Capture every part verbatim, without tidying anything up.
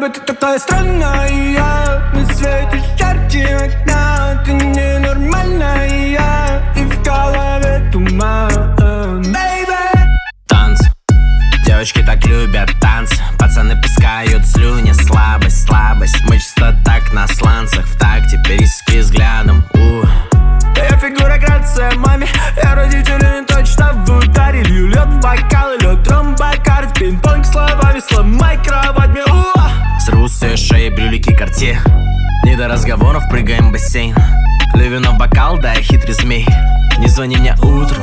Baby, ты такая странная, на свете ярче огня. Ты ненормальная, и в голове туман. Baby. Танцы, девочки так любят танцы. Пацаны пускают слюни, слабость, слабость. Мы чисто так на сланцах, в такте, пересеки взглядом. У. Я фигура, грация маме, я родители точно в ударе. Лью лед в бокал, лед, ромбакард, пинг-понг словами, сломай кровать мне. Сру с ее шеи брюлики Картье. Не до разговоров, прыгаем в бассейн. Ливено в бокал, да я хитрый змей. Не звони мне утром.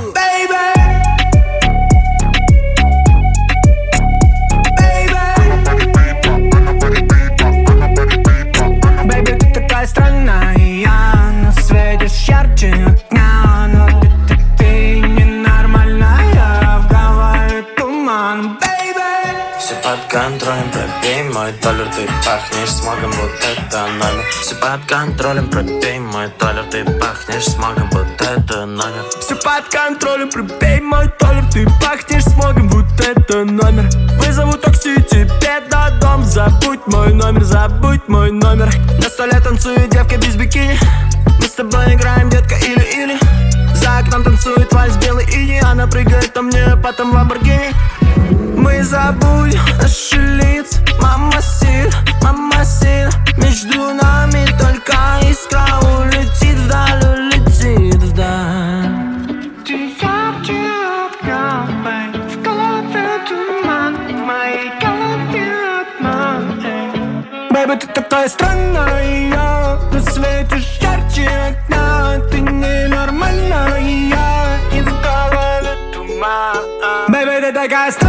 Baby, ты такая странная, но светишь ярче огня. Но ты, ты, ты ненормальная, в голове туман. Все под контролем, пробей мой доллар. Ты пахнешь смогом, вот это номер. Все под контролем, пробей мой доллар. Ты пахнешь смогом, вот это номер. Все под контролем, пробей мой доллар. Ты пахнешь смогом, вот это номер. Вызову такси тебе до дома. Забудь мой номер, забудь мой номер. На столе танцует девка без бикини. Мы с тобой играем, детка, или-или. За окном танцует вальс белый ини. Она прыгает, а мне потом Ламборгини. Мы забудем наши лица. Мама сил, мама сил. Между нами только искра улетит вдаль, улетит вдаль. Ты ярче огня, в голове туман, в моей голове обман. Baby, ты такая странная, но светишь ярче огня. Ты ненормальная, и в голове туман. Baby, ты такая странная.